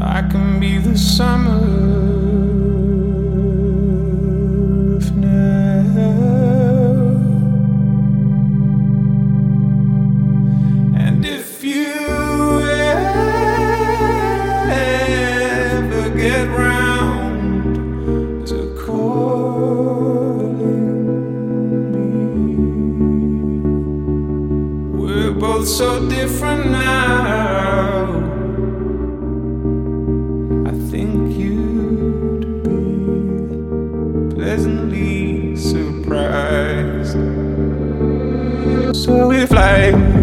I can be the summer of now. And if you ever get round to calling me, we're both so different now. I think you'd be pleasantly surprised. So if life